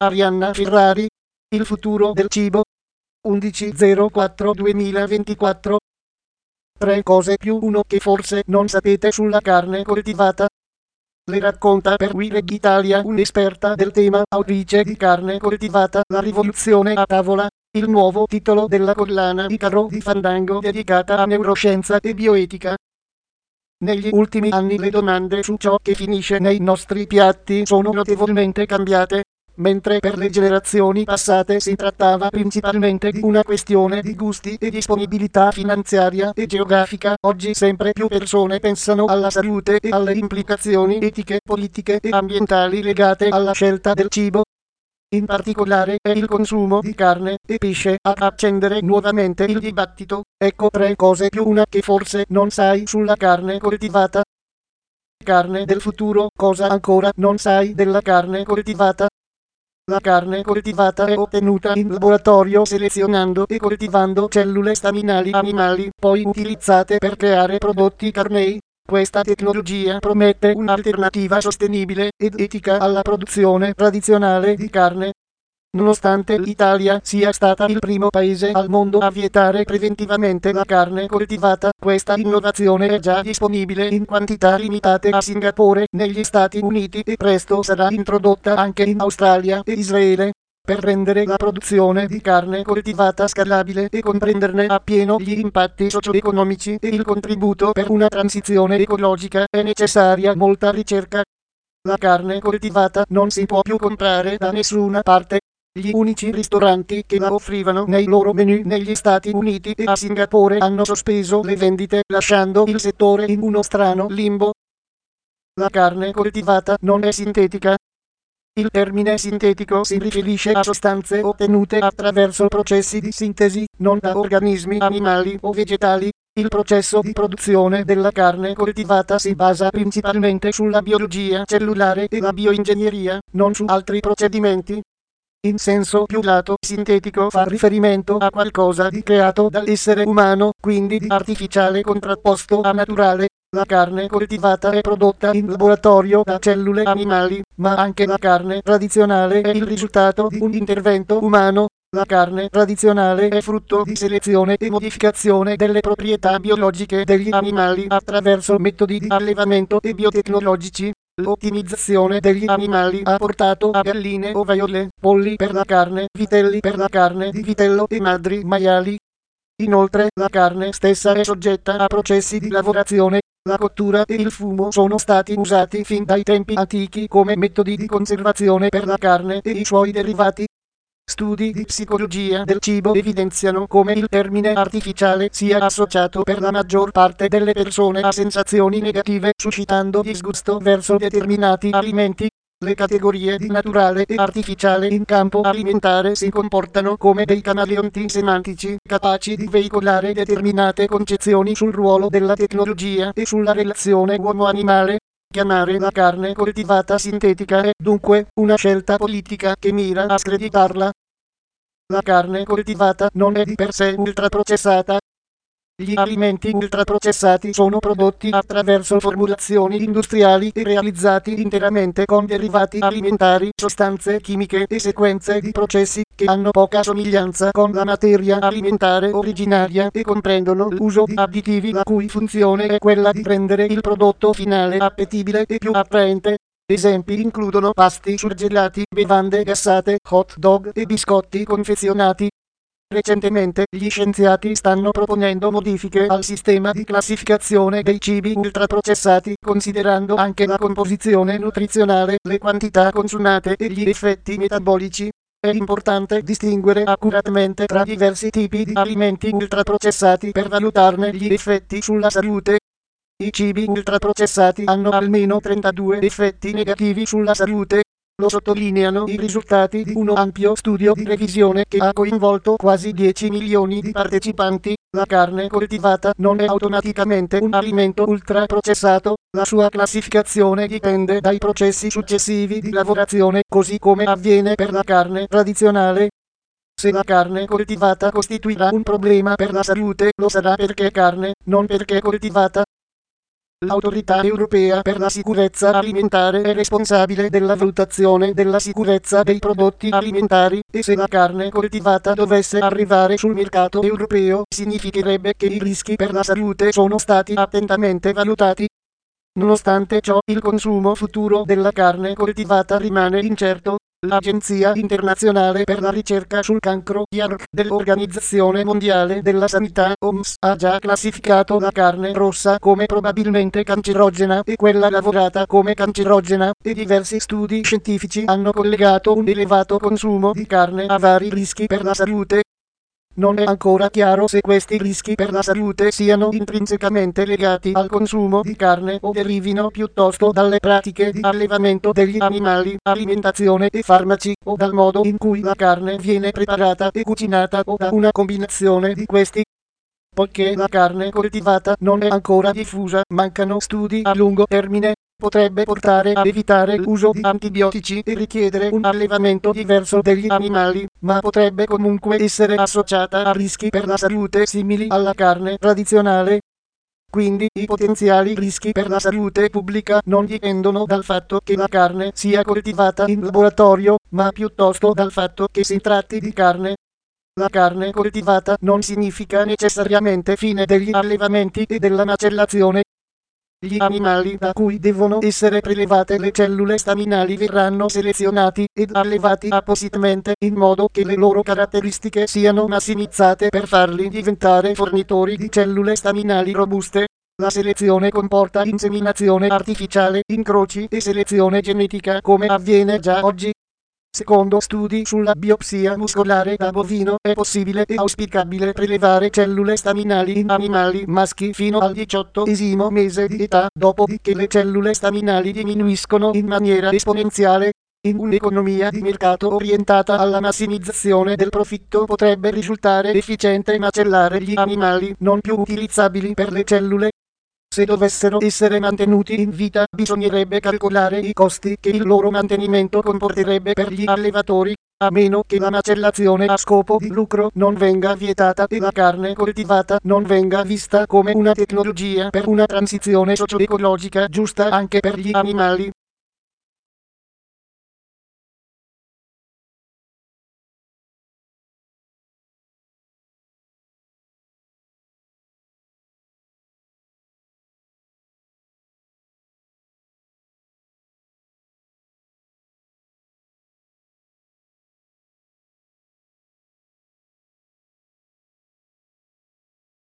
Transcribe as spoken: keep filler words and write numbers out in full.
Arianna Ferrari. Il futuro del cibo. undici zero quattro duemilaventiquattro. Tre cose più uno che forse non sapete sulla carne coltivata. Le racconta per Wired Italia un'esperta del tema, autrice di Carne coltivata, la rivoluzione a tavola, il nuovo titolo della collana di Carò di Fandango dedicata a neuroscienza e bioetica. Negli ultimi anni le domande su ciò che finisce nei nostri piatti sono notevolmente cambiate. Mentre per le generazioni passate si trattava principalmente di una questione di gusti e disponibilità finanziaria e geografica, oggi sempre più persone pensano alla salute e alle implicazioni etiche, politiche e ambientali legate alla scelta del cibo. In particolare è il consumo di carne e pesce ad accendere nuovamente il dibattito. Ecco tre cose più una che forse non sai sulla carne coltivata. Carne del futuro. Cosa ancora non sai della carne coltivata? La carne coltivata è ottenuta in laboratorio selezionando e coltivando cellule staminali animali, poi utilizzate per creare prodotti carnei. Questa tecnologia promette un'alternativa sostenibile ed etica alla produzione tradizionale di carne. Nonostante l'Italia sia stata il primo paese al mondo a vietare preventivamente la carne coltivata, questa innovazione è già disponibile in quantità limitate a Singapore, negli Stati Uniti e presto sarà introdotta anche in Australia e Israele. Per rendere la produzione di carne coltivata scalabile e comprenderne appieno gli impatti socio-economici e il contributo per una transizione ecologica è necessaria molta ricerca. La carne coltivata non si può più comprare da nessuna parte. Gli unici ristoranti che la offrivano nei loro menu negli Stati Uniti e a Singapore hanno sospeso le vendite, lasciando il settore in uno strano limbo. La carne coltivata non è sintetica. Il termine sintetico si riferisce a sostanze ottenute attraverso processi di sintesi, non da organismi animali o vegetali. Il processo di produzione della carne coltivata si basa principalmente sulla biologia cellulare e la bioingegneria, non su altri procedimenti. In senso più lato, sintetico fa riferimento a qualcosa di creato dall'essere umano, quindi di artificiale contrapposto a naturale. La carne coltivata è prodotta in laboratorio da cellule animali, ma anche la carne tradizionale è il risultato di un intervento umano. La carne tradizionale è frutto di selezione e modificazione delle proprietà biologiche degli animali attraverso metodi di allevamento e biotecnologici. L'ottimizzazione degli animali ha portato a galline ovaiole, polli per la carne, vitelli per la carne di vitello e madri maiali. Inoltre, la carne stessa è soggetta a processi di lavorazione. La cottura e il fumo sono stati usati fin dai tempi antichi come metodi di conservazione per la carne e i suoi derivati. Studi di psicologia del cibo evidenziano come il termine artificiale sia associato per la maggior parte delle persone a sensazioni negative, suscitando disgusto verso determinati alimenti. Le categorie di naturale e artificiale in campo alimentare si comportano come dei camaleonti semantici, capaci di veicolare determinate concezioni sul ruolo della tecnologia e sulla relazione uomo-animale. Chiamare la carne coltivata sintetica è dunque una scelta politica che mira a screditarla. La carne coltivata non è di per sé ultraprocessata. Gli alimenti ultraprocessati sono prodotti attraverso formulazioni industriali e realizzati interamente con derivati alimentari, sostanze chimiche e sequenze di processi che hanno poca somiglianza con la materia alimentare originaria e comprendono l'uso di additivi la cui funzione è quella di rendere il prodotto finale appetibile e più attraente. Esempi includono pasti surgelati, bevande gassate, hot dog e biscotti confezionati. Recentemente gli scienziati stanno proponendo modifiche al sistema di classificazione dei cibi ultraprocessati, considerando anche la composizione nutrizionale, le quantità consumate e gli effetti metabolici. È importante distinguere accuratamente tra diversi tipi di alimenti ultraprocessati per valutarne gli effetti sulla salute. I cibi ultraprocessati hanno almeno trentadue effetti negativi sulla salute. Lo sottolineano i risultati di uno ampio studio di revisione che ha coinvolto quasi dieci milioni di partecipanti. La carne coltivata non è automaticamente un alimento ultraprocessato. La sua classificazione dipende dai processi successivi di lavorazione, così come avviene per la carne tradizionale. Se la carne coltivata costituirà un problema per la salute, lo sarà perché è carne, non perché coltivata. L'Autorità Europea per la Sicurezza Alimentare è responsabile della valutazione della sicurezza dei prodotti alimentari, e se la carne coltivata dovesse arrivare sul mercato europeo, significherebbe che i rischi per la salute sono stati attentamente valutati. Nonostante ciò, il consumo futuro della carne coltivata rimane incerto. L'Agenzia internazionale per la ricerca sul cancro I A R C dell'Organizzazione Mondiale della Sanità O M S ha già classificato la carne rossa come probabilmente cancerogena e quella lavorata come cancerogena, e diversi studi scientifici hanno collegato un elevato consumo di carne a vari rischi per la salute. Non è ancora chiaro se questi rischi per la salute siano intrinsecamente legati al consumo di carne o derivino piuttosto dalle pratiche di allevamento degli animali, alimentazione e farmaci, o dal modo in cui la carne viene preparata e cucinata, o da una combinazione di questi. Poiché la carne coltivata non è ancora diffusa, mancano studi a lungo termine. Potrebbe portare a evitare l'uso di antibiotici e richiedere un allevamento diverso degli animali, ma potrebbe comunque essere associata a rischi per la salute simili alla carne tradizionale. Quindi i potenziali rischi per la salute pubblica non dipendono dal fatto che la carne sia coltivata in laboratorio, ma piuttosto dal fatto che si tratti di carne. La carne coltivata non significa necessariamente fine degli allevamenti e della macellazione. Gli animali da cui devono essere prelevate le cellule staminali verranno selezionati ed allevati appositamente in modo che le loro caratteristiche siano massimizzate per farli diventare fornitori di cellule staminali robuste. La selezione comporta inseminazione artificiale, incroci e selezione genetica come avviene già oggi. Secondo studi sulla biopsia muscolare da bovino, è possibile e auspicabile prelevare cellule staminali in animali maschi fino al diciottesimo mese di età, dopodiché le cellule staminali diminuiscono in maniera esponenziale. In un'economia di mercato orientata alla massimizzazione del profitto potrebbe risultare efficiente macellare gli animali non più utilizzabili per le cellule. Se dovessero essere mantenuti in vita, bisognerebbe calcolare i costi che il loro mantenimento comporterebbe per gli allevatori, a meno che la macellazione a scopo di lucro non venga vietata e la carne coltivata non venga vista come una tecnologia per una transizione socio-ecologica giusta anche per gli animali.